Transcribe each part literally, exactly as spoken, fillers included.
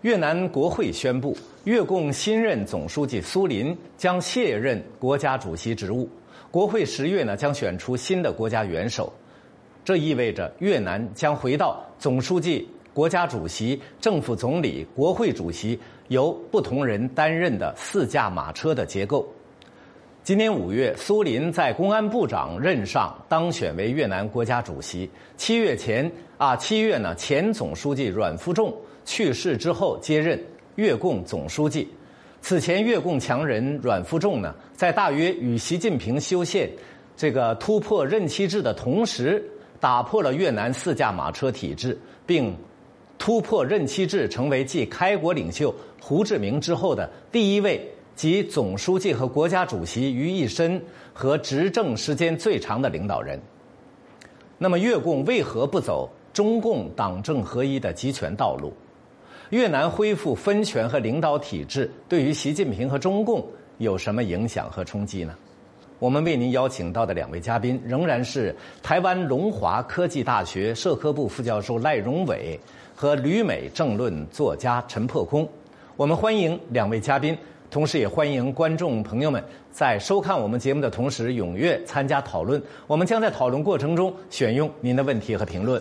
越南国会宣布，越共新任总书记苏林将卸任国家主席职务。国会十月呢将选出新的国家元首，这意味着越南将回到总书记、国家主席、政府总理、国会主席由不同人担任的四驾马车的结构。今年五月，苏林在公安部长任上当选为越南国家主席。七月前啊，七月呢，前总书记阮富仲去世之后接任越共总书记。此前，越共强人阮富仲呢，在大约与习近平修宪这个突破任期制的同时，打破了越南四驾马车体制，并突破任期制，成为继开国领袖胡志明之后的第一位集总书记和国家主席于一身和执政时间最长的领导人。那么，越共为何不走中共党政合一的集权道路？越南恢复分权和领导体制，对于习近平和中共有什么影响和冲击呢？我们为您邀请到的两位嘉宾，仍然是台湾龙华科技大学社科部副教授赖荣伟和旅美政论作家陈破空。我们欢迎两位嘉宾，同时也欢迎观众朋友们在收看我们节目的同时踊跃参加讨论。我们将在讨论过程中选用您的问题和评论。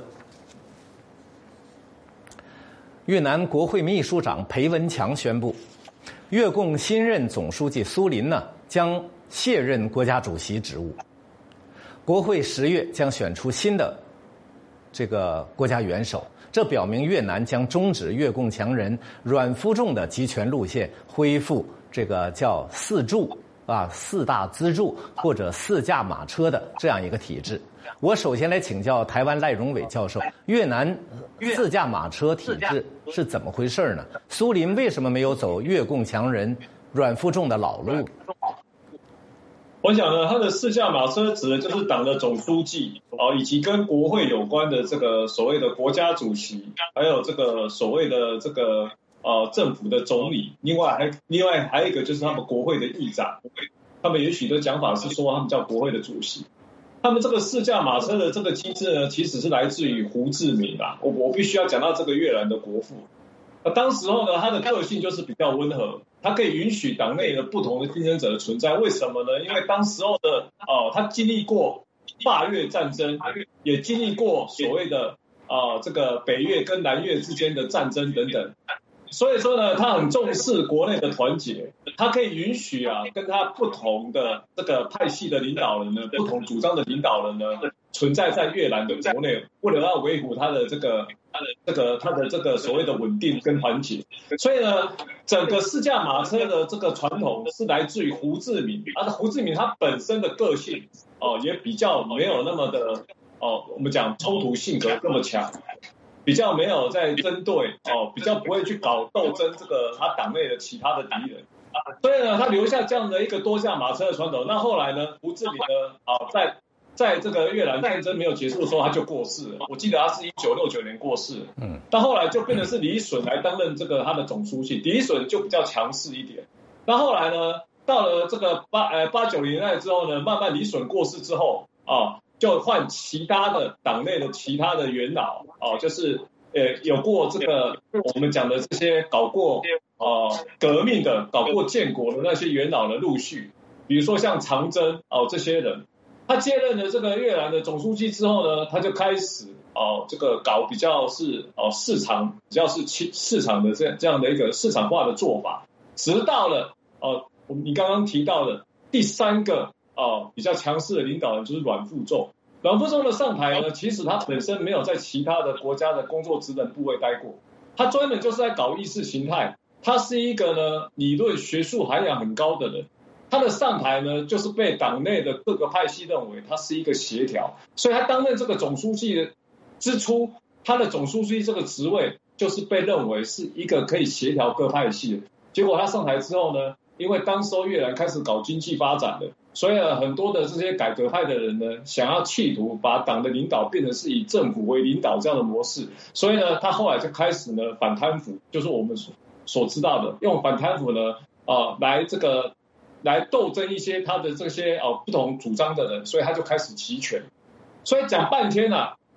越南国会秘书长裴文强宣布，越共新任总书记苏林呢将卸任国家主席职务。国会十月将选出新的这个国家元首，这表明越南将终止越共强人阮富仲的集权路线，恢复这个叫四柱啊四大支柱或者四驾马车的这样一个体制。我首先来请教台湾赖荣伟教授，越南四驾马车体制是怎么回事呢？苏林为什么没有走越共强人阮富仲的老路？ 我想呢，他的四驾马车指的就是党的总书记啊，以及跟国会有关的这个所谓的国家主席，还有这个所谓的这个呃政府的总理，另外还另外还有一个就是他们国会的议长，他们也许的讲法是说他们叫国会的主席。他们这个四驾马车的这个机制呢，其实是来自于胡志明啊，我我必须要讲到这个越南的国父。那当时候呢，他的个性就是比较温和，他可以允许党内的不同的竞争者的存在。为什么呢？因为当时候的哦、呃，他经历过法越战争，也经历过所谓的啊、呃、这个北越跟南越之间的战争等等。所以说呢，他很重视国内的团结，他可以允许啊，跟他不同的这个派系的领导人呢，不同主张的领导人呢，存在在越南的国内，为了要维护他的这个他的这个他的这个所谓的稳定跟团结。所以呢，整个四驾马车的这个传统是来自于胡志明，而胡志明他本身的个性哦，也比较没有那么的哦，我们讲冲突性格这么强。比较没有在针对哦，比较不会去搞斗争这个他党内的其他的敌人，所以呢，他留下这样的一个多驾马车的传统。那后来呢，胡志明呢，啊，在在这个越南战争没有结束的时候，他就过世了。我记得他是一九六九年过世，嗯，但后来就变成是李隼来担任这个他的总书记，李隼就比较强势一点。那后来呢，到了这个八呃八九零年代之后呢，慢慢李隼过世之后啊。就换其他的党内的其他的元老哦，就是呃有过这个我们讲的这些搞过呃革命的、搞过建国的那些元老的陆续，比如说像长征哦这些人，他接任了这个越南的总书记之后呢，他就开始哦这个搞比较是哦市场比较是市场的这这样的一个市场化的做法，直到了哦你刚刚提到的第三个。哦，比较强势的领导人就是阮富仲。阮富仲的上台呢，其实他本身没有在其他的国家的工作职能部位待过，他专门就是在搞意识形态。他是一个呢理论学术涵养很高的人，他的上台呢，就是被党内的各个派系认为他是一个协调，所以他担任这个总书记之初，他的总书记这个职位就是被认为是一个可以协调各派系的。结果他上台之后呢，因为当时候越南开始搞经济发展了。所以呢，很多的这些改革派的人呢，想要企图把党的领导变成是以政府为领导这样的模式，所以呢，他后来就开始呢反贪腐，就是我们所所知道的，用反贪腐呢，呃，来这个来斗争一些他的这些呃不同主张的人，所以他就开始集权。所以讲半天啊，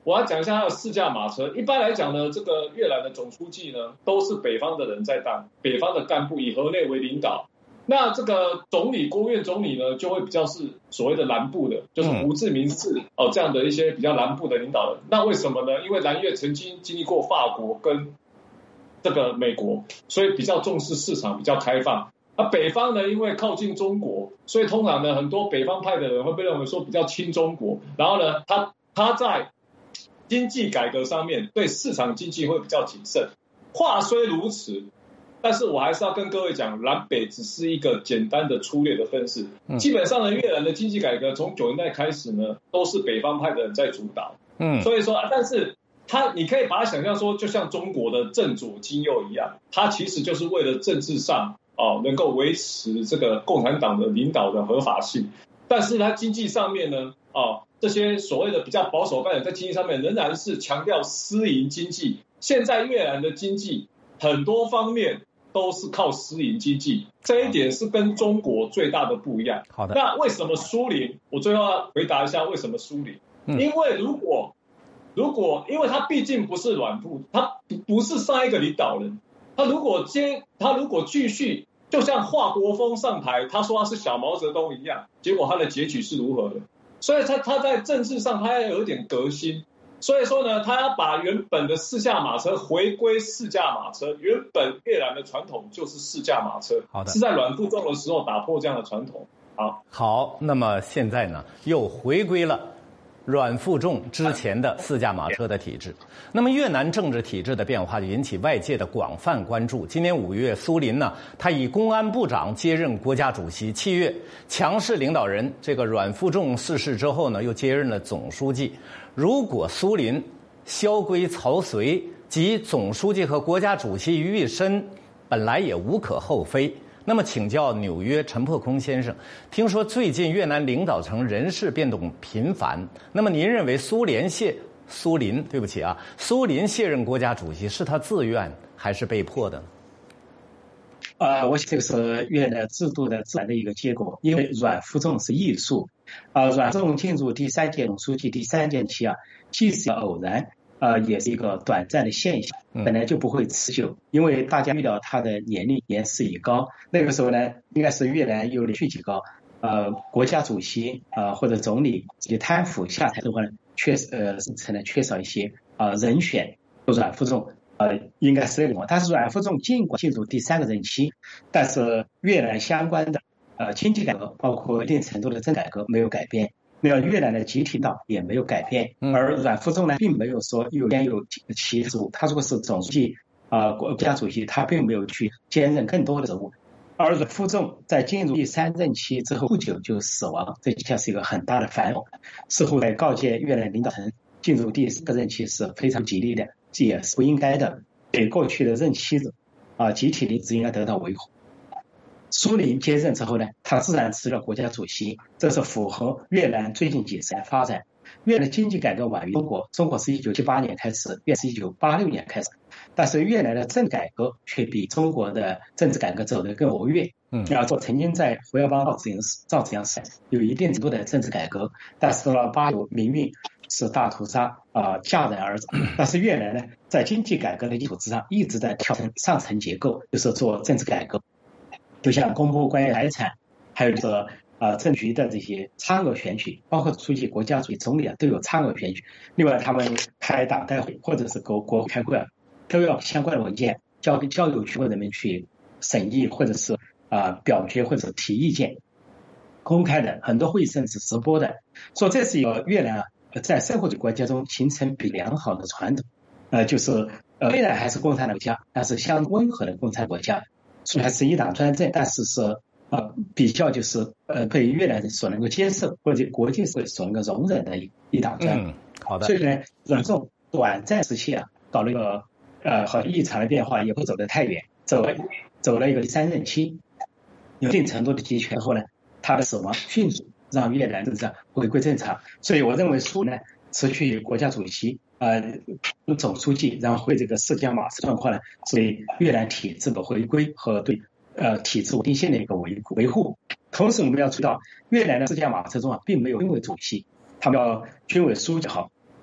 我要讲一下他的四驾马车。一般来讲呢，这个越南的总书记呢，都是北方的人在当，北方的干部以河内为领导。那这个总理、国务院总理呢，就会比较是所谓的南部的，就是胡志明市哦这样的一些比较南部的领导人。那为什么呢？因为南越曾经经历过法国跟这个美国，所以比较重视市场，比较开放。那北方呢，因为靠近中国，所以通常呢，很多北方派的人会被认为说比较亲中国。然后呢，他他在经济改革上面对市场经济会比较谨慎。话虽如此，但是我还是要跟各位讲，南北只是一个简单的粗略的分析。基本上呢，越南的经济改革从九十年代开始呢，都是北方派的人在主导。嗯，所以说，但是他你可以把它想象说，就像中国的正左金右一样，它其实就是为了政治上哦能够维持这个共产党的领导的合法性。但是它经济上面呢，哦这些所谓的比较保守派的人在经济上面仍然是强调私营经济。现在越南的经济很多方面都是靠私营经济，这一点是跟中国最大的不一样。 好的， 那为什么苏林？我最后要回答一下为什么苏林、嗯、因为如果如果因为他毕竟不是阮富，他不是上一个领导人，他如果接他如果继续就像华国锋上台，他说他是小毛泽东一样，结果他的结局是如何的？所以他他在政治上他要有点革新。所以说呢，他要把原本的四驾马车回归四驾马车。原本越南的传统就是四驾马车， 好的， 是在阮富仲的时候打破这样的传统。好， 好，那么现在呢，又回归了阮富仲之前的四驾马车的体制。那么越南政治体制的变化就引起外界的广泛关注。今年五月，苏林呢，他以公安部长接任国家主席。七月，强势领导人这个阮富仲逝世之后呢，又接任了总书记。如果苏林萧规曹随，集总书记和国家主席于一身，本来也无可厚非。那么请教纽约陈破空先生，听说最近越南领导层人事变动频繁，那么您认为苏联卸苏林对不起啊，苏林卸任国家主席是他自愿还是被迫的？ 啊、呃，我想这个是越南制度的自然的一个结果，因为阮富仲是艺术，啊、呃，阮富仲进入第三届总书记第三任期啊，既是偶然，啊、呃，也是一个短暂的现象，本来就不会持久，因为大家预料他的年龄年事已高，那个时候呢，应该是越南有连续几个呃国家主席啊、呃、或者总理这些贪腐下台的话呢，确实呃成了缺少一些啊、呃、人选，阮富仲。呃，应该是这种，但是阮富仲尽管进入第三个任期，但是越南相关的呃经济改革，包括一定程度的政改革没有改变，那么越南的集体党也没有改变，而阮富仲呢，并没有说有兼有其职务，他如果是总书记啊、呃、国家主席，他并没有去兼任更多的职务，而阮富仲在进入第三任期之后不久就死亡，这将是一个很大的反讽，似乎在告诫越南领导层进入第四个任期是非常吉利的。这也是不应该的，对过去的任期的啊集体的应该得到维护。苏林接任之后呢，他自然辞了国家主席，这是符合越南最近几十年发展。越南经济改革晚于中国，中国是一九七八年开始，越南是一九八六年开始，但是越南的政改革却比中国的政治改革走得更活跃。嗯，要说曾经在胡耀邦、赵紫阳、赵紫阳时代有一定程度的政治改革，但是到了八九民运是大屠杀啊、呃、戛然而止。但是越南呢，在经济改革的基础之上，一直在调整上层结构，就是做政治改革，就像公布关于财产，还有这个呃政局的这些参额选举，包括书记、国家主席、总理啊都有参额选举。另外，他们开党代会或者是国国会开会啊，都要相关的文件交给交由全国人民去审议，或者是啊、呃、表决或者提意见，公开的，很多会议甚至直播的。所以这是一个越南啊在社会主义国家中形成比良好的传统，呃，就是呃虽然还是共产党国家，但是相温和的共产国家，虽然是一党专政，但是是呃比较就是呃被越南人所能够接受，或者国际社会所能够容忍的一一党专政。 嗯，好的。 所以呢，阮富仲短暂时期啊搞了一个呃和异常的变化，也不走得太远，走了走了一个第三任期，有一定程度的集权后呢，他的死亡迅速让越南政治回归正常。所以我认为苏呢辞去国家主席呃总书记，然后会这个四驾马车状况呢，是对越南体制的回归和对呃体制稳定性的一个维维护。同时我们要注意到，越南的四驾马车中啊并没有军委主席，他们要军委书记好，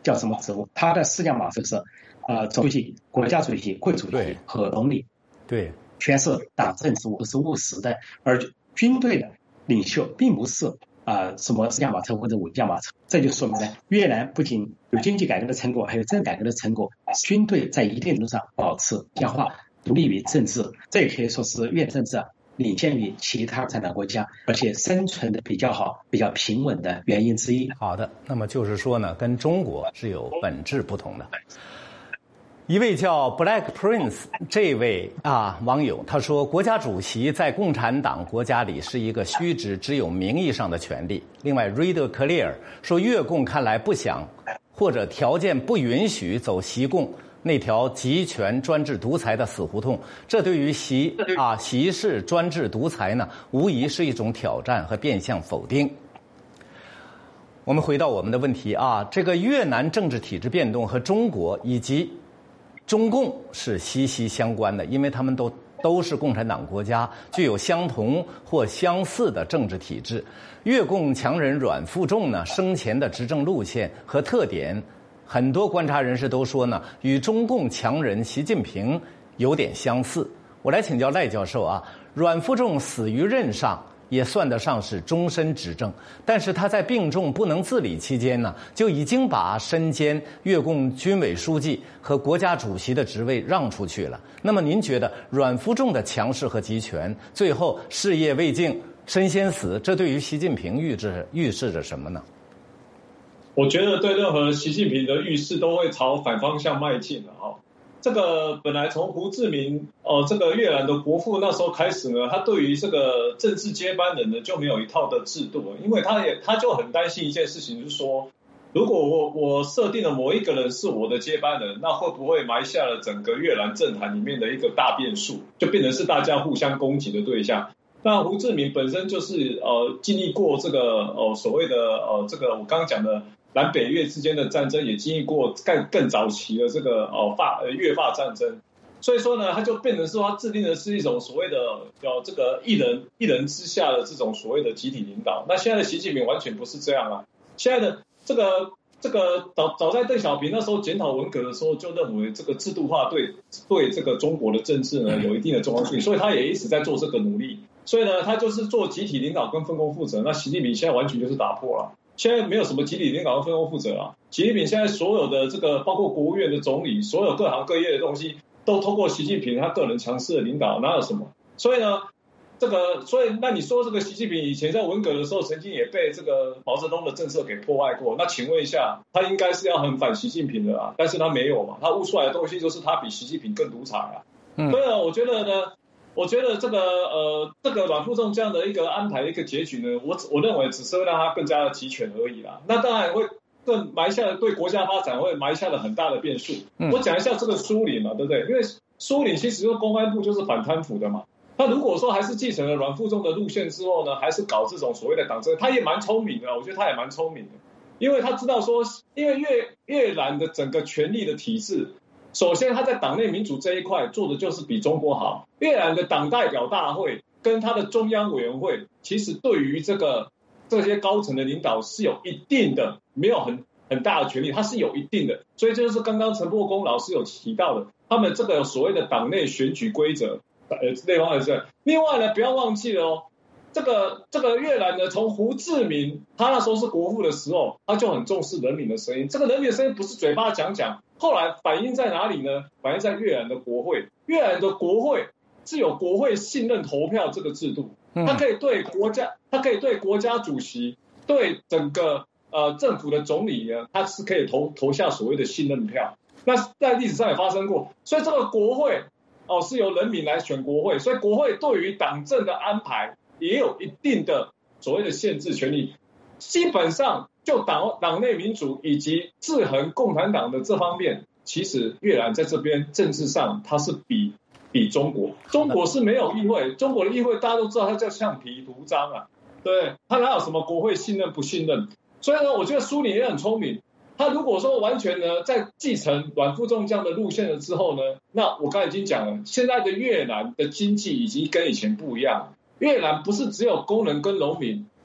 叫什么职务？他的四驾马车是呃总书记、国家主席、会主席和总理， 对， 全是党政职务，不是务实的。而军队的领袖并不是啊、呃、什么四驾马车或者五驾马车，这就说明呢，越南不仅有经济改革的成果，还有政改革的成果，军队在一定程度上保持僵化，独立于政治，这也可以说是越南政治领先于其他发达国家，而且生存的比较好、比较平稳的原因之一。 好的，那么就是说呢，跟中国是有本质不同的。一位叫 Black Prince 这位啊网友他说，国家主席在共产党国家里是一个虚职，只有名义上的权利。另外 Reader Clear 说，越共看来不想或者条件不允许走习共那条集权专制独裁的死胡同，这对于习啊习式专制独裁呢，无疑是一种挑战和变相否定。我们回到我们的问题啊，这个越南政治体制变动和中国以及中共是息息相关的，因为他们都都是共产党国家，具有相同或相似的政治体制。越共强人阮富仲呢，生前的执政路线和特点，很多观察人士都说呢，与中共强人习近平有点相似。我来请教赖教授啊，阮富仲死于任上，也算得上是终身执政，但是他在病重不能自理期间呢，就已经把身兼越共军委书记和国家主席的职位让出去了。那么您觉得阮富仲的强势和集权，最后事业未竟身先死，这对于习近平预示预示着什么呢？ 我觉得对任何习近平的预示都会朝反方向迈进的哈。这个本来从胡志明哦，这个越南的国父那时候开始呢，他对于这个政治接班人呢就没有一套的制度了，因为他也他就很担心一件事情，就是说，如果我我设定了某一个人是我的接班人，那会不会埋下了整个越南政坛里面的一个大变数，就变成是大家互相攻击的对象。那胡志明本身就是呃经历过这个呃所谓的呃这个我刚刚讲的南北越之间的战争，也经历过更更早期的这个呃法呃越法战争，所以说呢，他就变成说他制定的是一种所谓的呃这个一人一人之下的这种所谓的集体领导。那现在的习近平完全不是这样啊，现在的这个这个早早在邓小平那时候检讨文革的时候，就认为这个制度化对对这个中国的政治呢有一定的重要性，所以他也一直在做这个努力。所以呢，他就是做集体领导跟分工负责。那习近平现在完全就是打破了。现在没有什么集体领导和分工负责啊，习近平现在所有的这个包括国务院的总理，所有各行各业的东西都通过习近平他个人强势的领导，哪有什么？所以呢，这个所以那你说这个习近平以前在文革的时候曾经也被这个毛泽东的政策给破坏过，那请问一下，他应该是要很反习近平的啊，但是他没有嘛，他悟出来的东西就是他比习近平更独裁啊。嗯，所以呢，我觉得呢。我觉得这个呃，这个阮富仲这样的一个安排的一个结局呢，我我认为只是会让他更加的集权而已啦。那当然会更埋下了对国家发展会埋下了很大的变数。嗯、我讲一下这个苏林嘛，对不对？因为苏林其实就公安部就是反贪腐的嘛。那如果说还是继承了阮富仲的路线之后呢，还是搞这种所谓的党争，他也蛮聪明的，我觉得他也蛮聪明的，因为他知道说，因为越越南的整个权力的体制。首先，他在党内民主这一块做的就是比中国好。越南的党代表大会跟他的中央委员会，其实对于这个这些高层的领导是有一定的，没有很很大的权力，他是有一定的。所以就是刚刚陈伯公老师有提到的，他们这个所谓的党内选举规则，呃，内方面是。另外呢，不要忘记了哦，这个这个越南呢，从胡志明他那时候是国父的时候，他就很重视人民的声音。这个人民的声音不是嘴巴讲讲。后来反映在哪里呢？反映在越南的国会。越南的国会是有国会信任投票这个制度，它可以对国家，它可以对国家主席，对整个呃政府的总理呢，它是可以投投下所谓的信任票。那在历史上也发生过，所以这个国会哦是由人民来选国会，所以国会对于党政的安排也有一定的所谓的限制权利。基本上就党党内民主以及制衡共产党的这方面，其实越南在这边政治上它是比比中国，中国是没有议会，中国的议会大家都知道它叫橡皮图章啊，对，它哪有什么国会信任不信任？所以呢，我觉得苏林也很聪明，他如果说完全呢在继承阮富仲这样的路线了之后呢，那我刚才已经讲了，现在的越南的经济已经跟以前不一样，越南不是只有工人跟农民。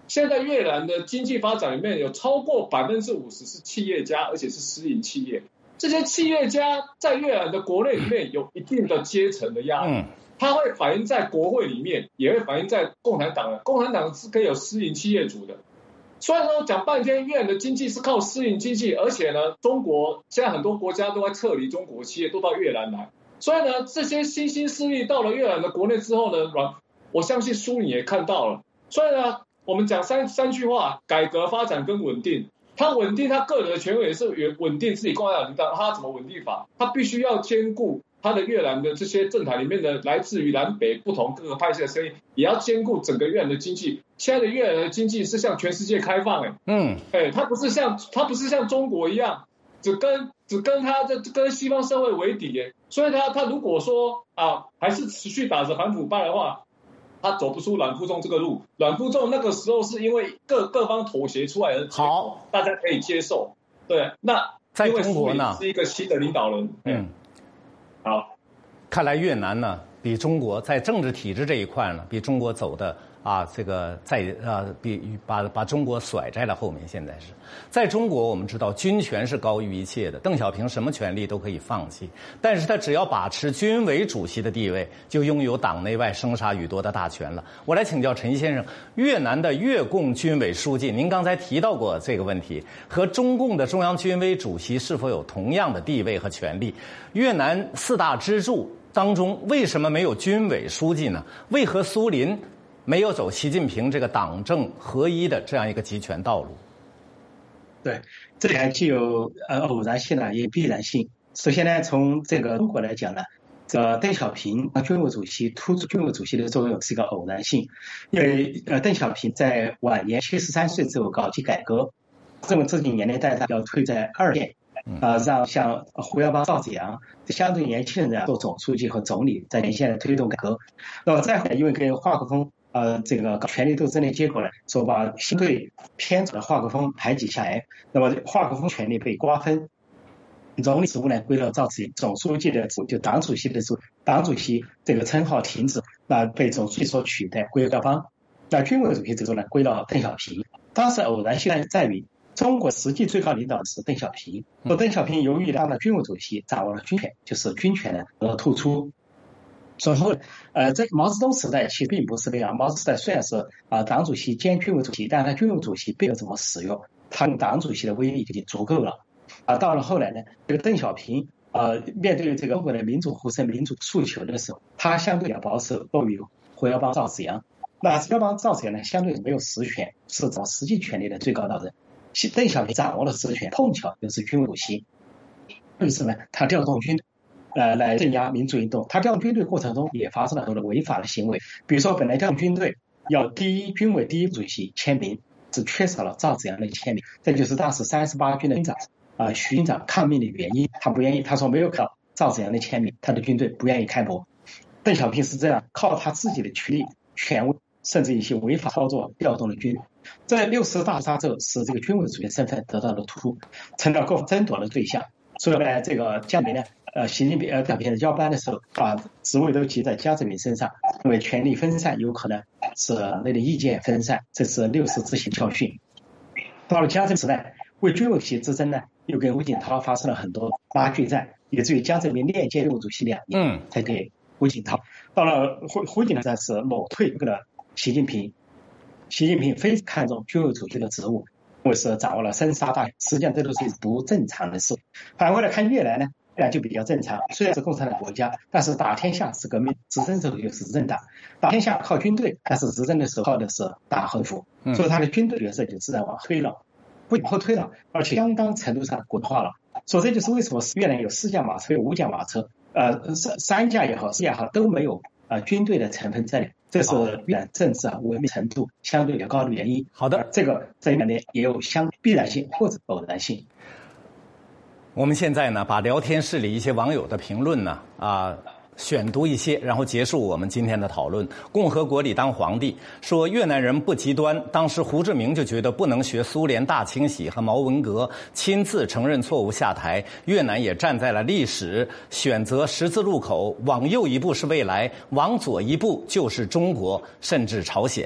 现在越南的经济发展里面有超过百分之五十是企业家，而且是私营企业。这些企业家在越南的国内里面有一定的阶层的压力，它会反映在国会里面，也会反映在共产党的。共产党是可以有私营企业主的。虽然说讲半天，越南的经济是靠私营经济，而且呢，中国现在很多国家都在撤离中国企业，都到越南来。所以呢，这些新兴势力到了越南的国内之后呢，我相信书你也看到了。所以呢，我们讲三三句话：改革、发展跟稳定。他稳定他个人的权威，也是稳定自己共产党。他怎么稳定法？他必须要兼顾他的越南的这些政坛里面的来自于南北不同各个派系的声音，也要兼顾整个越南的经济。现在的越南的经济是向全世界开放，哎，嗯，哎，它不是像它不是像中国一样，只跟只跟他的跟西方社会为敌，哎，所以他他如果说啊，还是持续打着反腐败的话，他走不出阮富仲这个路。阮富仲那个时候是因为各各方妥协出来的结果，好，大家可以接受。对，那在中国呢是一个新的领导人，嗯，好， 看来越南呢比中国在政治体制这一块呢比中国走的啊，这个在啊比把把中国甩在了后面。现在是在中国，我们知道军权是高于一切的，邓小平什么权利都可以放弃，但是他只要把持军委主席的地位，就拥有党内外生杀予夺的大权了。我来请教陈先生，越南的越共军委书记，您刚才提到过这个问题，和中共的中央军委主席是否有同样的地位和权利？越南四大支柱当中，为什么没有军委书记呢？为何苏林没有走习近平这个党政合一的这样一个集权道路？ 对，这里还既有呃偶然性呢，也有必然性。首先呢，从这个中国来讲呢，这个邓小平当军委主席突出军委主席的作用是一个偶然性，因为呃邓小平在晚年七十三岁之后搞基改革，这么这几年代他要推在二线。啊、呃，让像胡耀邦、赵紫阳相对年轻人的做总书记和总理，在前线推动改革。那么再后来，因为跟华国锋呃这个权力斗争的结果呢，说把相对偏左的华国锋排挤下来，那么华国锋权力被瓜分，总理职务呢归了赵紫阳，总书记的职务就党主席的职务，党主席这个称号停止，那被总书记所取代，归了廖邦。那军委主席职务呢归了邓小平。当时偶然性在于，中国实际最高领导是邓小平，而邓小平由于当了军委主席，掌握了军权，就是军权呢得到突出。所以，呃，在毛泽东时代其实并不是这样。毛泽东时代虽然是啊、呃、党主席兼军委主席，但他军委主席并没有怎么使用，他用党主席的威力就已经足够了。啊，到了后来呢，这个邓小平呃面对这个中国的民主呼声、民主诉求的时候，他相对要保守，落于胡耀邦、赵紫阳。那胡耀邦、赵紫阳呢，相对没有实权，是掌握实际权力的最高导人。邓小平掌握了实权，碰巧又是军委主席，为什么呢？他调动军队，呃，来镇压民主运动。他调动军队过程中也发生了很多的违法的行为，比如说本来调动军队要第一军委第一主席签名，只缺少了赵紫阳的签名，这就是当时三十八军的军长啊、呃、徐军长抗命的原因。他不愿意，他说没有靠赵紫阳的签名，他的军队不愿意开驳。邓小平是这样靠他自己的权力、权威，甚至一些违法操作调动了军队。在六十大杀之后，使这个军委主席身份得到了突出，成了各方争夺的对象。所以呢，这个江泽民呢，呃，习近平呃邓小平交班的时候，把职位都集在江泽民身上，因为权力分散有可能是那个意见分散，这是六四之行教训。到了江泽民时代，为军委主席之争呢，又跟胡锦涛发生了很多拉锯战，以至于江泽民链接军委主席两年，才给胡锦涛。到了胡胡锦涛是裸退给了习近平。习近平非常看重军委主席的职务，因为是掌握了生杀大权，实际上这都是不正常的事。反过来看越南呢，越南就比较正常，虽然是共产党国家，但是打天下是革命，执政时候就是执政党，打天下靠军队，但是执政的时候靠的是党和府，所以他的军队角色就自然往推了，不仅后推了，而且相当程度上国化了。所以这就是为什么越南有四驾马车，有五驾马车，呃，三三驾也好，四驾也好，都没有呃军队的成分在里。这是越南政治啊文明程度相对比较高的原因。 好的， 这个在越南也有相必然性或者偶然性。 我们现在呢，把聊天室里一些网友的评论呢啊。选读一些，然后结束我们今天的讨论。共和国里当皇帝说越南人不极端，当时胡志明就觉得不能学苏联大清洗和毛文革，亲自承认错误下台。越南也站在了历史选择十字路口，往右一步是未来，往左一步就是中国，甚至朝鲜。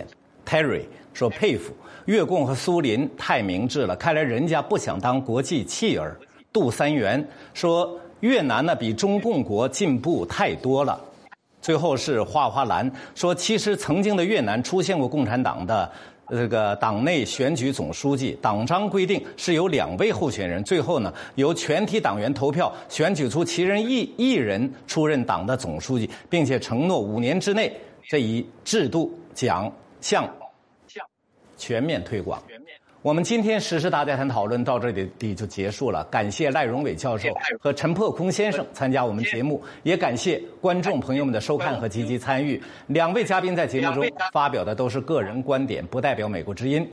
Terry 说佩服越共和苏林太明智了，看来人家不想当国际弃儿。杜三元说越南呢比中共国进步太多了。最后是花花蓝说，其实曾经的越南出现过共产党的这个党内选举总书记，党章规定是由两位候选人，最后呢由全体党员投票选举出其人一一人出任党的总书记，并且承诺五年之内这一制度将向全面推广。我们今天时事大家谈讨论到这里就结束了，感谢赖荣伟教授和陈破空先生参加我们节目，也感谢观众朋友们的收看和积极参与。两位嘉宾在节目中发表的都是个人观点，不代表美国之音。